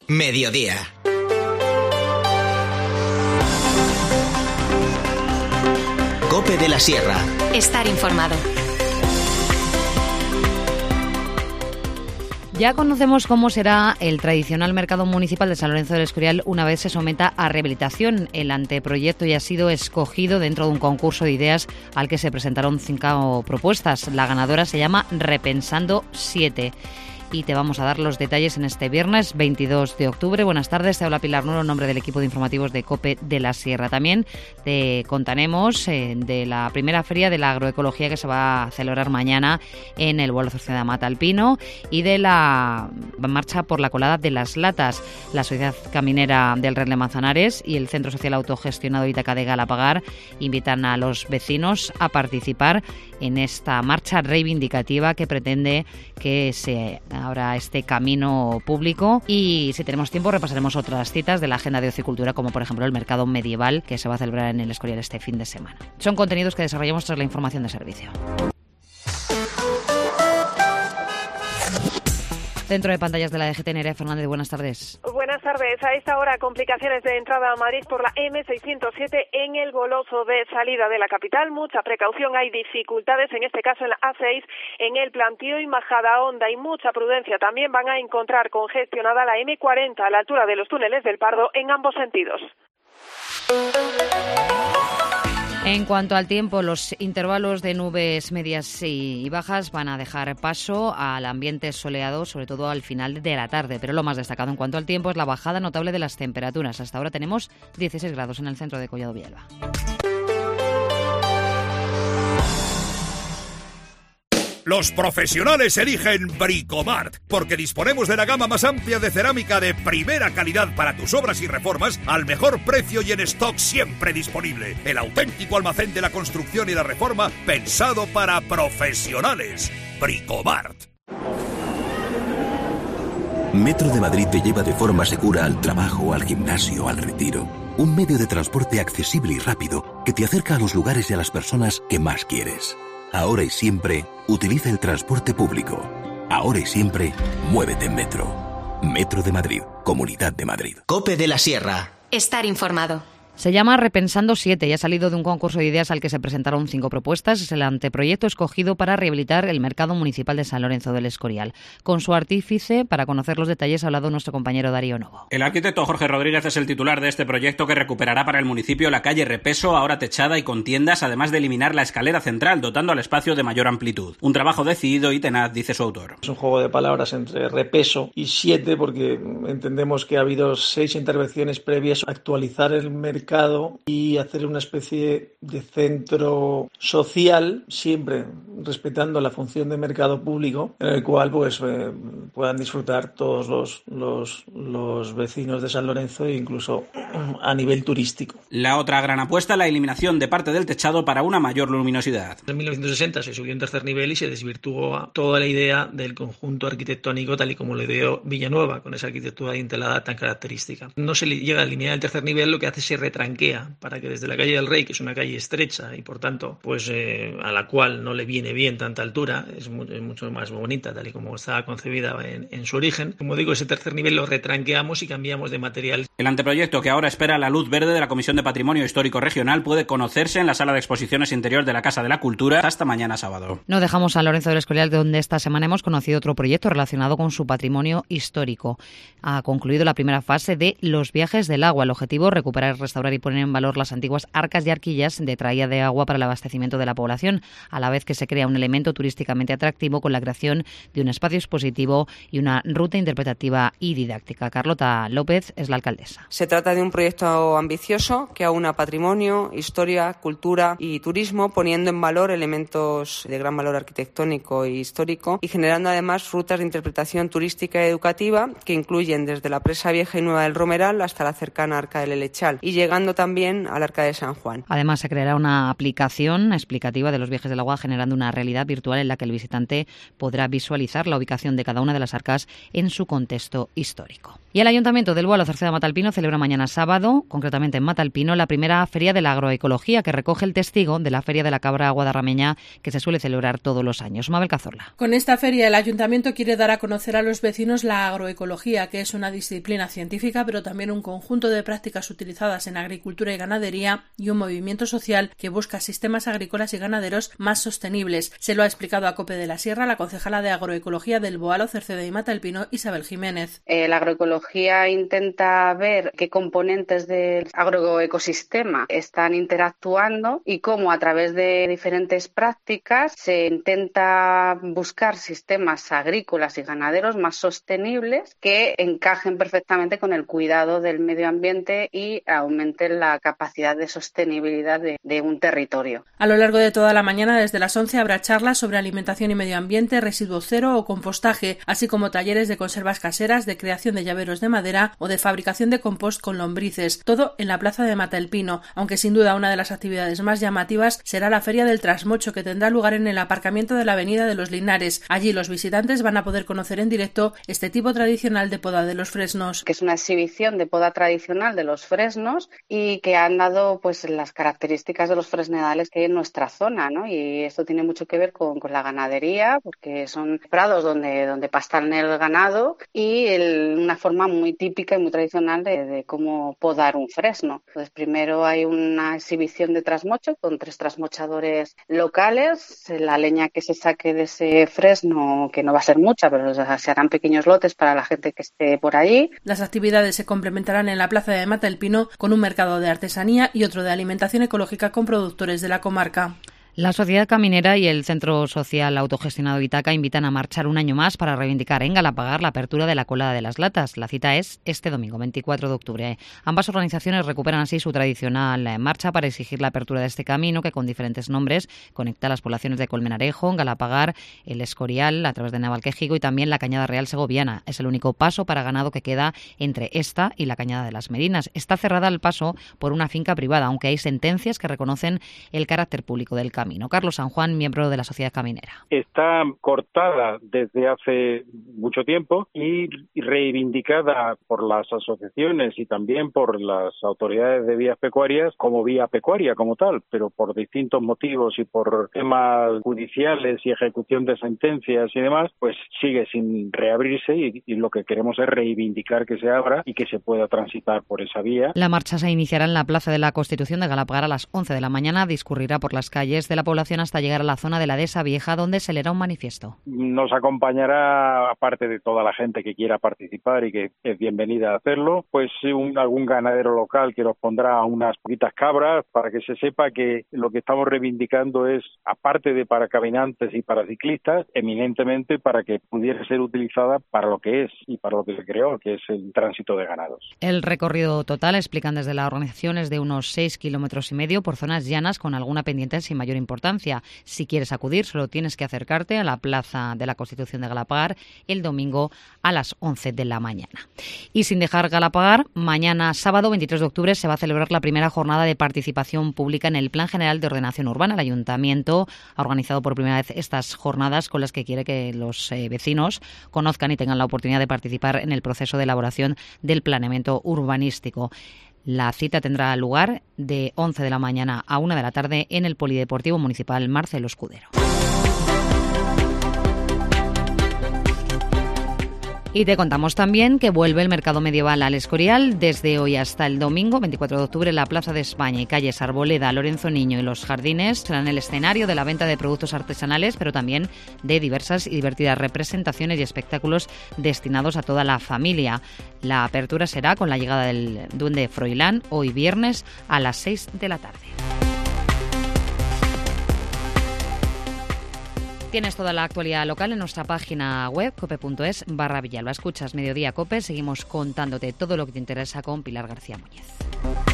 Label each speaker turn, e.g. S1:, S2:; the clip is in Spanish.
S1: Mediodía. COPE de la Sierra.
S2: Estar informado.
S3: Ya conocemos cómo será el tradicional mercado municipal de San Lorenzo del Escorial una vez se someta a rehabilitación. El anteproyecto ya ha sido escogido dentro de un concurso de ideas al que se presentaron 5 propuestas. La ganadora se llama Repensando 7. Y te vamos a dar los detalles en este viernes 22 de octubre. Buenas tardes, te habla Pilar Nuero en nombre del equipo de informativos de COPE de la Sierra. También te contaremos de la primera feria de la agroecología que se va a celebrar mañana en el Bolo Sociedad Mata Alpino y de la marcha por la colada de las latas. La Sociedad Caminera del Red de Manzanares y el Centro Social Autogestionado Ítaca de Galapagar invitan a los vecinos a participar en esta marcha reivindicativa que pretende que se abra este camino público. Y si tenemos tiempo repasaremos otras citas de la agenda de ocio y cultura, como por ejemplo el mercado medieval que se va a celebrar en el Escorial este fin de semana. Son contenidos que desarrollamos tras la información de servicio. Dentro de pantallas de la DGT, Nerea Fernández, buenas tardes.
S4: Buenas tardes. A esta hora, complicaciones de entrada a Madrid por la M607 en el Boloso de salida de la capital. Mucha precaución, hay dificultades, en este caso en la A6, en el Plantío y Majadahonda, y mucha prudencia. También van a encontrar congestionada la M40 a la altura de los túneles del Pardo en ambos sentidos.
S3: En cuanto al tiempo, los intervalos de nubes medias y bajas van a dejar paso al ambiente soleado, sobre todo al final de la tarde. Pero lo más destacado en cuanto al tiempo es la bajada notable de las temperaturas. Hasta ahora tenemos 16 grados en el centro de Collado Villalba.
S5: Los profesionales eligen Bricomart, porque disponemos de la gama más amplia de cerámica de primera calidad para tus obras y reformas al mejor precio y en stock siempre disponible. El auténtico almacén de la construcción y la reforma pensado para profesionales. Bricomart.
S6: Metro de Madrid te lleva de forma segura al trabajo, al gimnasio, al retiro. Un medio de transporte accesible y rápido que te acerca a los lugares y a las personas que más quieres. Ahora y siempre, utiliza el transporte público. Ahora y siempre, muévete en Metro. Metro de Madrid, Comunidad de Madrid.
S1: COPE de la Sierra.
S2: Estar informado.
S3: Se llama Repensando 7 y ha salido de un concurso de ideas al que se presentaron 5 propuestas. Es el anteproyecto escogido para rehabilitar el mercado municipal de San Lorenzo del Escorial. Con su artífice, para conocer los detalles, ha hablado nuestro compañero Darío Novo.
S7: El arquitecto Jorge Rodríguez es el titular de este proyecto que recuperará para el municipio la calle Repeso, ahora techada y con tiendas, además de eliminar la escalera central, dotando al espacio de mayor amplitud. Un trabajo decidido y tenaz, dice su autor.
S8: Es un juego de palabras entre Repeso y 7, porque entendemos que ha habido 6 intervenciones previas a actualizar el mercado y hacer una especie de centro social, siempre respetando la función de mercado público, en el cual puedan disfrutar todos los vecinos de San Lorenzo e incluso a nivel turístico.
S7: La otra gran apuesta, la eliminación de parte del techado para una mayor luminosidad.
S8: En 1960 se subió un tercer nivel y se desvirtuó toda la idea del conjunto arquitectónico tal y como lo ideó Villanueva, con esa arquitectura dintelada tan característica. No se llega a alinear el tercer nivel, lo que hace es se retranquea para que desde la calle del Rey, que es una calle estrecha y por tanto a la cual no le viene bien tanta altura, es mucho más bonita tal y como estaba concebida en su origen. Como digo, ese tercer nivel lo retranqueamos y cambiamos de material.
S7: El anteproyecto, que ahora espera la luz verde de la Comisión de Patrimonio Histórico Regional, puede conocerse en la Sala de Exposiciones Interior de la Casa de la Cultura hasta mañana sábado.
S3: No dejamos a Lorenzo del Escorial, donde esta semana hemos conocido otro proyecto relacionado con su patrimonio histórico. Ha concluido la primera fase de Los Viajes del Agua. El objetivo, recuperar, restaurar y poner en valor las antiguas arcas y arquillas de traída de agua para el abastecimiento de la población, a la vez que se crea un elemento turísticamente atractivo con la creación de un espacio expositivo y una ruta interpretativa y didáctica. Carlota López es la alcaldesa.
S9: Se trata de un proyecto ambicioso que aúna patrimonio, historia, cultura y turismo, poniendo en valor elementos de gran valor arquitectónico e histórico y generando además rutas de interpretación turística y educativa que incluyen desde la Presa Vieja y Nueva del Romeral hasta la cercana Arca del Helechal y llegan llegando también al Arca de San Juan.
S3: Además, se creará una aplicación explicativa de los viajes del agua, generando una realidad virtual en la que el visitante podrá visualizar la ubicación de cada una de las arcas en su contexto histórico. Y el Ayuntamiento del Boal o Cerceda de Matalpino celebra mañana sábado, concretamente en Matalpino, la primera Feria de la Agroecología, que recoge el testigo de la Feria de la Cabra guadarrameña, que se suele celebrar todos los años. Mabel Cazorla.
S10: Con esta feria, el Ayuntamiento quiere dar a conocer a los vecinos la agroecología, que es una disciplina científica, pero también un conjunto de prácticas utilizadas en agricultura y ganadería y un movimiento social que busca sistemas agrícolas y ganaderos más sostenibles. Se lo ha explicado a COPE de la Sierra la concejala de Agroecología del Boal o Cerceda y Matalpino, Isabel Jiménez.
S11: La agroecología intenta ver qué componentes del agroecosistema están interactuando y cómo a través de diferentes prácticas se intenta buscar sistemas agrícolas y ganaderos más sostenibles que encajen perfectamente con el cuidado del medio ambiente y aumenten la capacidad de sostenibilidad de un territorio.
S10: A lo largo de toda la mañana, desde las 11, habrá charlas sobre alimentación y medio ambiente, residuo cero o compostaje, así como talleres de conservas caseras, de creación de llaveros de madera o de fabricación de compost con lombrices, todo en la plaza de Matalpino, aunque sin duda una de las actividades más llamativas será la Feria del Trasmocho, que tendrá lugar en el aparcamiento de la Avenida de los Linares. Allí los visitantes van a poder conocer en directo este tipo tradicional de poda de los fresnos.
S11: Que es una exhibición de poda tradicional de los fresnos y que han dado pues las características de los fresnedales que hay en nuestra zona, ¿no? Y esto tiene mucho que ver con la ganadería, porque son prados donde pastan el ganado y una forma muy típica y muy tradicional de cómo podar un fresno. Pues primero hay una exhibición de trasmocho con 3 trasmochadores locales. La leña que se saque de ese fresno, que no va a ser mucha, pero se harán pequeños lotes para la gente que esté por allí.
S10: Las actividades se complementarán en la plaza de Matalpino con un mercado de artesanía y otro de alimentación ecológica con productores de la comarca.
S3: La Sociedad Caminera y el Centro Social Autogestionado Itaca invitan a marchar un año más para reivindicar en Galapagar la apertura de la Colada de las Latas. La cita es este domingo, 24 de octubre. Ambas organizaciones recuperan así su tradicional marcha para exigir la apertura de este camino que, con diferentes nombres, conecta las poblaciones de Colmenarejo, Galapagar, el Escorial, a través de Navalquejigo y también la Cañada Real Segoviana. Es el único paso para ganado que queda entre esta y la Cañada de las Merinas. Está cerrada al paso por una finca privada, aunque hay sentencias que reconocen el carácter público del camino. Carlos San Juan, miembro de la Sociedad Caminera.
S12: Está cortada desde hace mucho tiempo y reivindicada por las asociaciones y también por las autoridades de vías pecuarias como vía pecuaria como tal, pero por distintos motivos y por temas judiciales y ejecución de sentencias y demás, pues sigue sin reabrirse y lo que queremos es reivindicar que se abra y que se pueda transitar por esa vía.
S3: La marcha se iniciará en la Plaza de la Constitución de Galapagar a las 11 de la mañana, discurrirá por las calles de la población hasta llegar a la zona de la Dehesa Vieja, donde se leerá un manifiesto.
S12: Nos acompañará, aparte de toda la gente que quiera participar y que es bienvenida a hacerlo, pues algún ganadero local que nos pondrá unas poquitas cabras para que se sepa que lo que estamos reivindicando es, aparte de para caminantes y para ciclistas, eminentemente para que pudiera ser utilizada para lo que es y para lo que se creó, que es el tránsito de ganados.
S3: El recorrido total, explican desde la organización, es de unos 6,5 kilómetros por zonas llanas con alguna pendiente sin mayor importancia. Si quieres acudir, solo tienes que acercarte a la Plaza de la Constitución de Galapagar el domingo a las 11 de la mañana. Y sin dejar Galapagar, mañana sábado 23 de octubre se va a celebrar la primera jornada de participación pública en el Plan General de Ordenación Urbana. El Ayuntamiento ha organizado por primera vez estas jornadas con las que quiere que los vecinos conozcan y tengan la oportunidad de participar en el proceso de elaboración del planeamiento urbanístico. La cita tendrá lugar de 11 de la mañana a 1 de la tarde en el Polideportivo Municipal Marcelo Escudero. Y te contamos también que vuelve el mercado medieval al Escorial desde hoy hasta el domingo 24 de octubre. La Plaza de España y calles Arboleda, Lorenzo Niño y Los Jardines serán el escenario de la venta de productos artesanales, pero también de diversas y divertidas representaciones y espectáculos destinados a toda la familia. La apertura será con la llegada del Duende Froilán hoy viernes a las 6 de la tarde. Tienes toda la actualidad local en nuestra página web cope.es/Villalba. Escuchas Mediodía Cope, seguimos contándote todo lo que te interesa con Pilar García Muñez.